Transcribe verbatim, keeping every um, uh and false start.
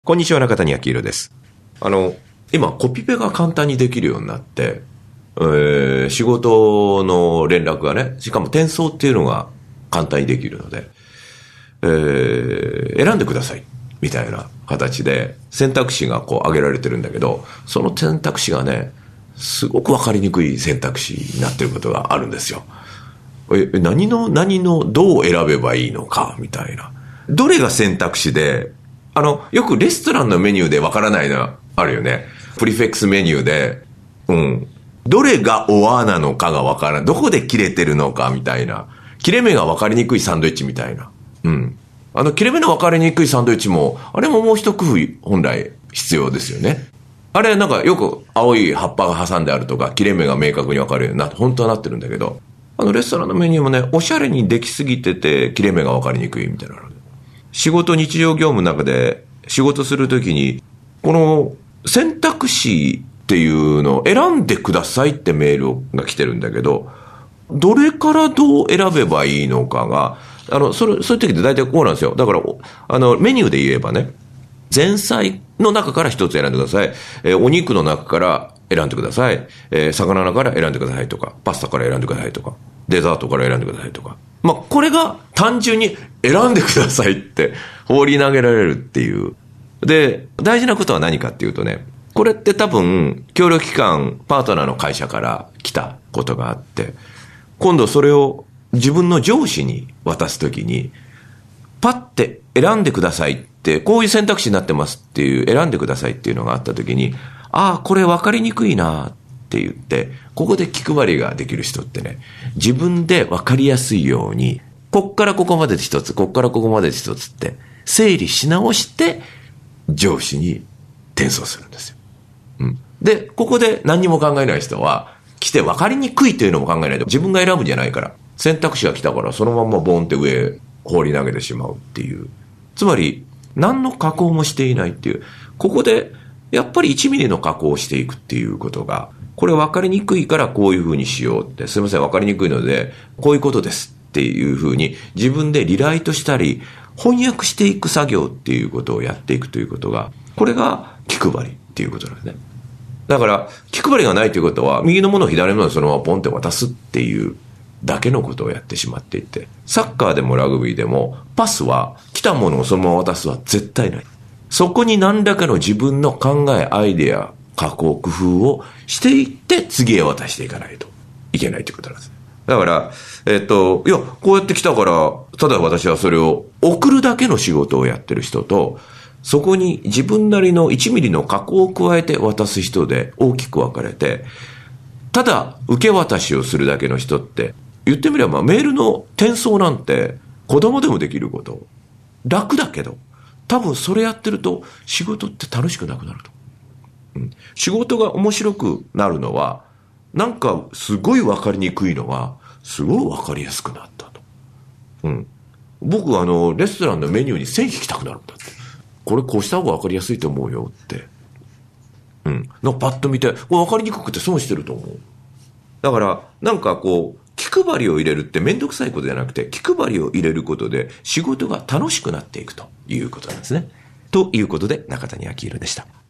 こんにちは、中谷明宏です。あの、今、コピペが簡単にできるようになって、えー、仕事の連絡がね、しかも転送っていうのが簡単にできるので、えー、選んでください、みたいな形で選択肢がこう挙げられてるんだけど、その選択肢がね、すごくわかりにくい選択肢になってることがあるんですよ。え、何の、何の、どう選べばいいのか、みたいな。どれが選択肢で、あの、よくレストランのメニューでわからないのあるよね。プリフィックスメニューで、うん。どれがオアなのかがわからない。どこで切れてるのかみたいな。切れ目がわかりにくいサンドイッチみたいな。うん。あの、切れ目のわかりにくいサンドイッチも、あれももう一工夫本来必要ですよね。あれなんかよく青い葉っぱが挟んであるとか、切れ目が明確にわかるようになって、本当はなってるんだけど、あのレストランのメニューもね、おしゃれにできすぎてて、切れ目がわかりにくいみたいなので。仕事、日常業務の中で仕事するときに、この選択肢っていうのを選んでくださいってメールが来てるんだけど、どれからどう選べばいいのかが、あの、それ、そういう時って大体こうなんですよ。だから、あの、メニューで言えばね、前菜の中から一つ選んでください。えー、お肉の中から選んでください。えー、魚の中から選んでくださいとか、パスタから選んでくださいとか、デザートから選んでくださいとか。まあ、これが単純に選んでくださいって放り投げられるっていう。で、大事なことは何かっていうとね、これって多分、協力機関、パートナーの会社から来たことがあって、今度それを自分の上司に渡すときに、パッて選んでくださいって、こういう選択肢になってますっていう、選んでくださいっていうのがあったときに、ああ、これ分かりにくいなって言って、ここで気配りができる人ってね、自分で分かりやすいように、こっからここまでで一つ、こっからここまでで一つって、整理し直して、上司に転送するんですよ。うん。で、ここで何にも考えない人は、来て分かりにくいというのも考えないと、自分が選ぶんじゃないから、選択肢が来たから、そのままボンって上、放り投げてしまうっていう。つまり、何の加工もしていないっていう。ここで、やっぱりいちミリの加工をしていくっていうことが、これ分かりにくいからこういうふうにしようって、すいません分かりにくいので、こういうことですっていうふうに、自分でリライトしたり、翻訳していく作業っていうことをやっていくということが、これが気配りっていうことなんですね。だから、気配りがないということは、右のものを左のものをそのままポンって渡すっていうだけのことをやってしまっていて、サッカーでもラグビーでも、パスは来たものをそのまま渡すは絶対ない。そこに何らかの自分の考え、アイデア、加工、工夫をしていって次へ渡していかないといけないということなんです。だから、えっと、いや、こうやって来たから、ただ私はそれを送るだけの仕事をやってる人と、そこに自分なりのいちミリの加工を加えて渡す人で大きく分かれて、ただ受け渡しをするだけの人って、言ってみればメールの転送なんて子供でもできること。楽だけど、多分それやってると仕事って楽しくなくなると。うん、仕事が面白くなるのは、なんかすごい分かりにくいのが、すごい分かりやすくなったと。うん。僕はあの、レストランのメニューに線引きたくなるんだって。これこうした方が分かりやすいと思うよって。うん。なんかパッと見て、これ分かりにくくて損してると思う。だから、なんかこう、気配りを入れるってめんどくさいことじゃなくて、気配りを入れることで仕事が楽しくなっていくということなんですね。ということで、中谷明宏でした。